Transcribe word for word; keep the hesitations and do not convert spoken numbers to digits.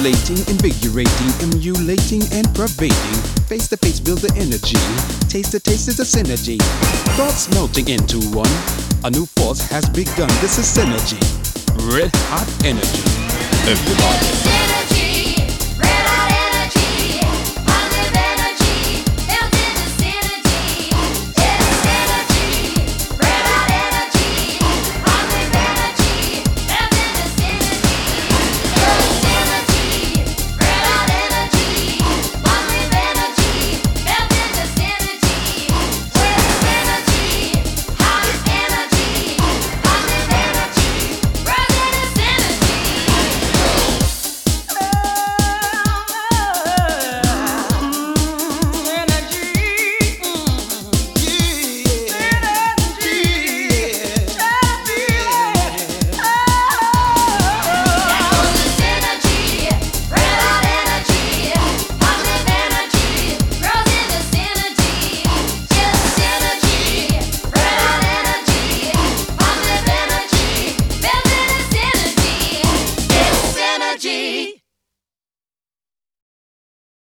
stimulating, invigorating, emulating, and pervading. Face to face, build the energy. Taste to taste is a synergy. Thoughts melting into one. A new force has begun. This is synergy. Red hot energy. Everybody.